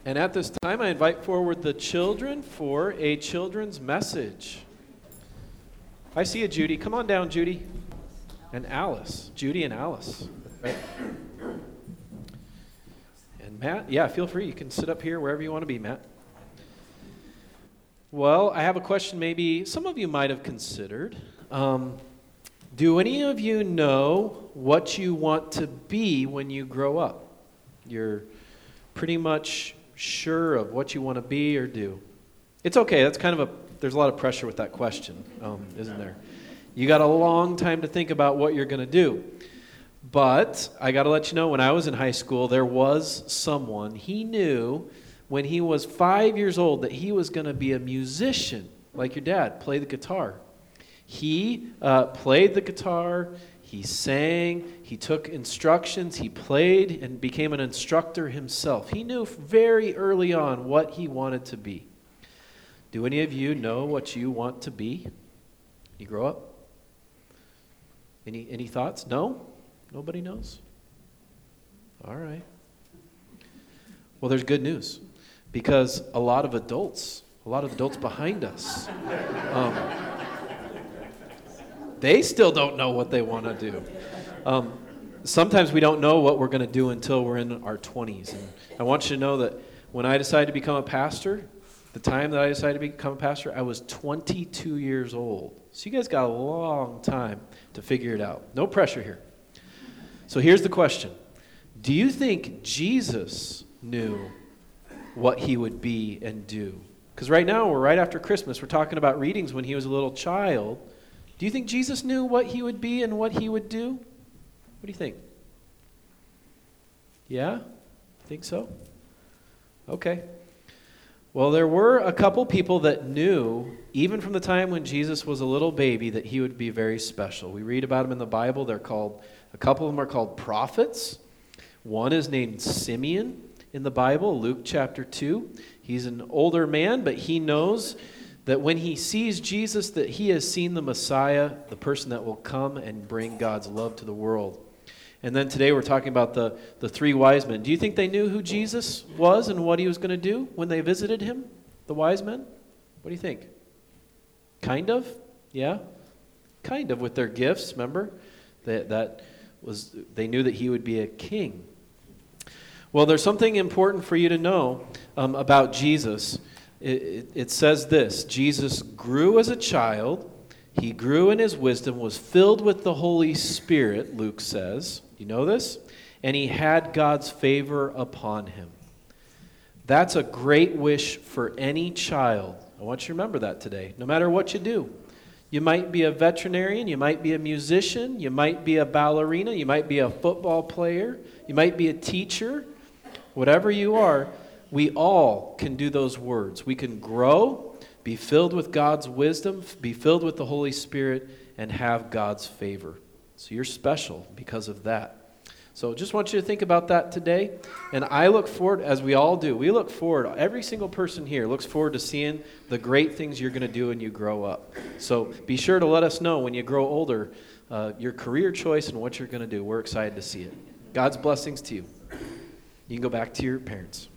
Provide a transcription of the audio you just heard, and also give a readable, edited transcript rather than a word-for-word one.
And at this time, I invite forward the children for a children's message. I see you, Judy. Come on down, Judy. And Alice. Judy and Alice. Right? And Matt, yeah, feel free. You can sit up here wherever you want to be, Matt. Well, I have a question maybe some of you might have considered. Do any of you know what you want to be when you grow up? You're pretty much sure of what you want to be or do. It's okay. That's kind of there's a lot of pressure with that question, isn't there? You got a long time to think about what you're going to do. But I got to let you know, when I was in high school, there was someone, he knew when he was 5 years old that he was going to be a musician, like your dad, play the guitar. He played the guitar, he sang, he took instructions, he played and became an instructor himself. He knew very early on what he wanted to be. Do any of you know what you want to be when you grow up? Any thoughts? No? Nobody knows? All right. Well, there's good news, because a lot of adults behind us, they still don't know what they want to do. Sometimes we don't know what we're going to do until we're in our 20s. And I want you to know that when I decided to become a pastor, the time that I decided to become a pastor, I was 22 years old. So you guys got a long time to figure it out. No pressure here. So here's the question. Do you think Jesus knew what he would be and do? Because right now, we're right after Christmas. We're talking about readings when he was a little child. Do you think Jesus knew what he would be and what he would do? What do you think? Yeah? Think so? Okay. Well, there were a couple people that knew, even from the time when Jesus was a little baby, that he would be very special. We read about them in the Bible. A couple of them are called prophets. One is named Simeon in the Bible, Luke chapter 2. He's an older man, but he knows that when he sees Jesus, that he has seen the Messiah, the person that will come and bring God's love to the world. And then today we're talking about the three wise men. Do you think they knew who Jesus was and what he was going to do when they visited him, the wise men? What do you think? Kind of? Yeah? Kind of, with their gifts, remember? They knew that he would be a king. Well, there's something important for you to know about Jesus. It says this: Jesus grew as a child, he grew in his wisdom, was filled with the Holy Spirit, Luke says. You know this? And he had God's favor upon him. That's a great wish for any child. I want you to remember that today, no matter what you do. You might be a veterinarian, you might be a musician, you might be a ballerina, you might be a football player, you might be a teacher. Whatever you are, we all can do those words. We can grow, be filled with God's wisdom, be filled with the Holy Spirit, and have God's favor. So you're special because of that. So just want you to think about that today. And I look forward, as we all do, we look forward, every single person here looks forward to seeing the great things you're going to do when you grow up. So be sure to let us know when you grow older, your career choice and what you're going to do. We're excited to see it. God's blessings to you. You can go back to your parents.